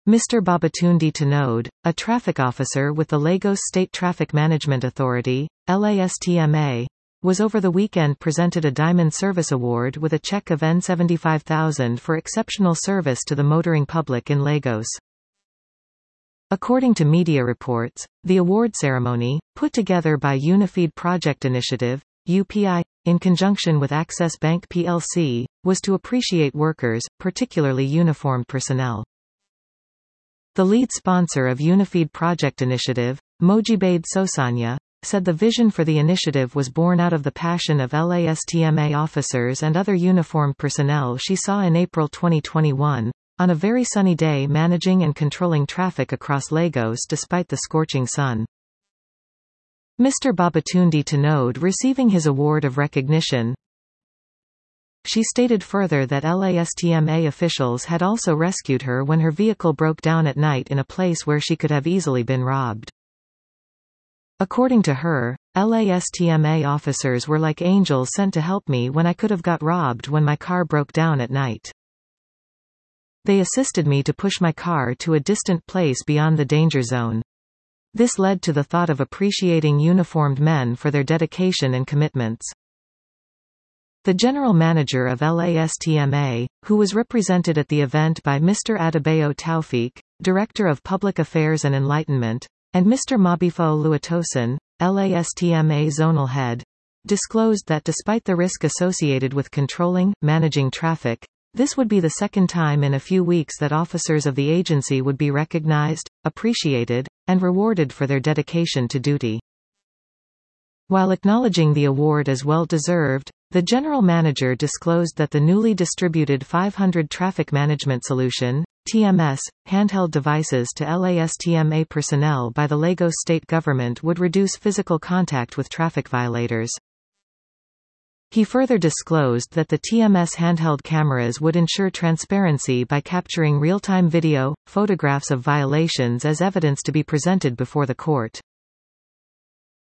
Mr. Babatunde Tanode, a traffic officer with the Lagos State Traffic Management Authority, LASTMA, was over the weekend presented a Diamond Service Award with a cheque of N75,000 for exceptional service to the motoring public in Lagos. According to media reports, the award ceremony, put together by Unifeed Project Initiative, UPI, in conjunction with Access Bank plc, was to appreciate workers, particularly uniformed personnel. The lead sponsor of Unifeed Project Initiative, Mojibade Sosanya, said the vision for the initiative was born out of the passion of LASTMA officers and other uniformed personnel she saw in April 2021, on a very sunny day managing and controlling traffic across Lagos despite the scorching sun. Mr. Babatunde Tanode receiving his award of recognition. She stated further that LASTMA officials had also rescued her when her vehicle broke down at night in a place where she could have easily been robbed. According to her, LASTMA officers were like angels sent to help me when I could have got robbed when my car broke down at night. They assisted me to push my car to a distant place beyond the danger zone. This led to the thought of appreciating uniformed men for their dedication and commitments. The general manager of LASTMA, who was represented at the event by Mr. Adebayo Taufik, Director of Public Affairs and Enlightenment, and Mr. Mabifo Luatosin, LASTMA zonal head, disclosed that despite the risk associated with managing traffic, this would be the second time in a few weeks that officers of the agency would be recognized, appreciated, and rewarded for their dedication to duty. While acknowledging the award as well-deserved, the general manager disclosed that the newly distributed 500 Traffic Management Solution (TMS) handheld devices to LASTMA personnel by the Lagos state government would reduce physical contact with traffic violators. He further disclosed that the TMS handheld cameras would ensure transparency by capturing real-time video, photographs of violations as evidence to be presented before the court.